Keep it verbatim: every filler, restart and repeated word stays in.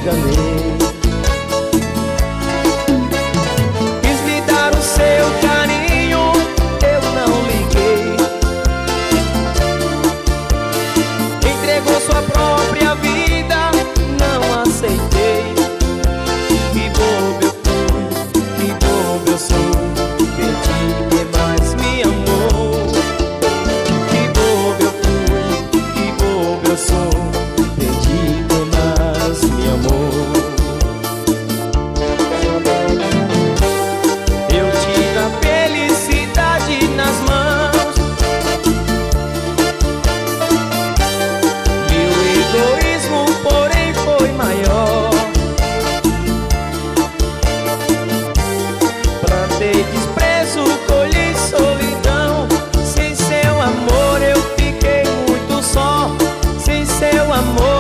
enganei. Quis lhe dar o seu carinho, eu não liguei. Entregou sua própria vida, não aceitei. Que bobo eu fui, que bobo eu sou. Perdi quem mais me amou. Que bobo eu fui, que bobo eu sou. Perdi quem mais me amou. Eu tive a felicidade nas mãos. Meu egoísmo, porém, foi maior. Plantei desprezo, colhi solidão. Sem seu amor eu fiquei muito só. Sem seu amor